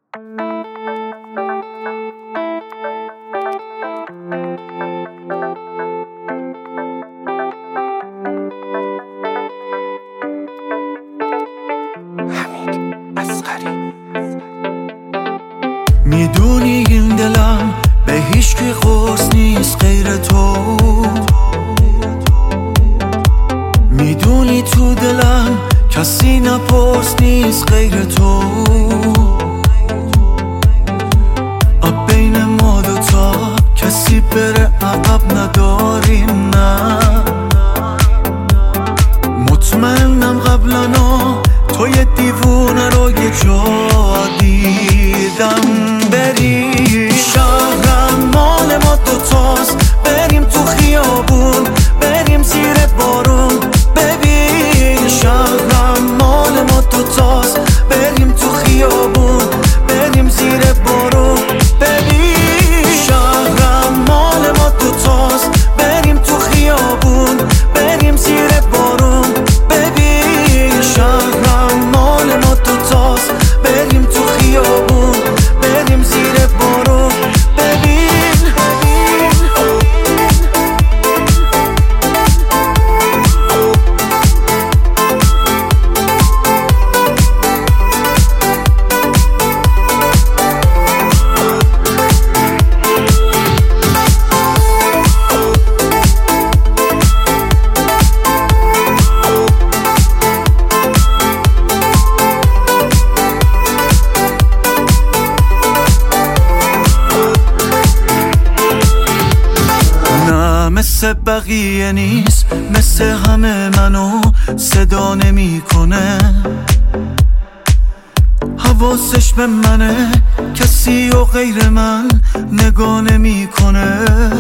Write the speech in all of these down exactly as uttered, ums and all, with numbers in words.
میدونی این دلم به هیچ کی قرص نیست غیر تو، میدونی تو دلم کسی نپرس نیست غیر تو. اب بین ما دوتا کسی بره عقب نداریم، نه مطمئنم قبلنا تو یه دیوونه رو یه جا دیدم. بریم شهرم مال ما دوتاست، بریم تو خیابون، بریم زیر بارون. ببین شهرم مال ما دوتاست، بریم تو خیابون، بریم زیر بارون. ببین شهرم مال ما دوتاست، بریم تو خیابون، بریم زیر بارون. ببین شهرم مال ما دوتاست، بریم تو خیابون، بریم زیر بارون. ببین مثل بقیه نیست، مثل همه منو صدا نمیکنه. حواسش به منه، کسی و غیر من نگاه نمیکنه.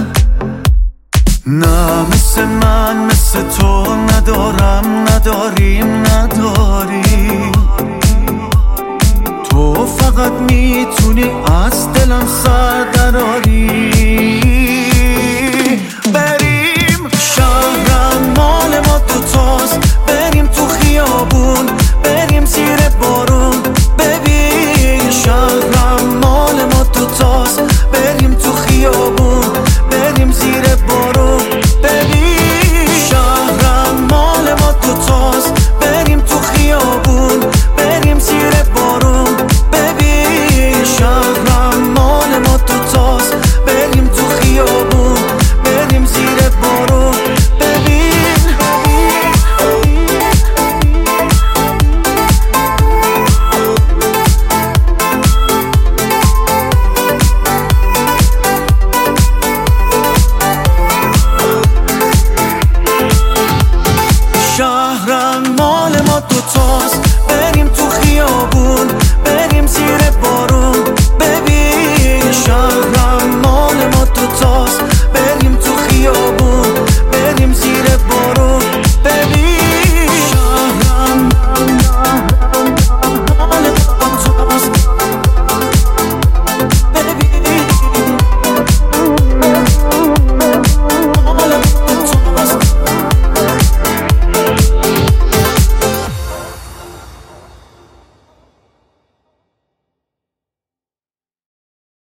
نه مثل من مثل تو ندارم، نداریم نداریم. تو فقط میتونی از دلم سر دراری. بریم شهرم مال ما دوتاست، بریم تو خیابون، بریم زیر بارون. ببین شهرم مال ما دوتاست، بریم تو خیابون، بریم زیر بارون. ببین شهرم مال ما دوتاست، بریم تو خیابون، بریم زیر بارون. ببین شهرم مال ما دوتاست، بریم تو خیابون، بریم زیر بارون. ببین شهرم مال ما دوتاست، بریم تو خیابون.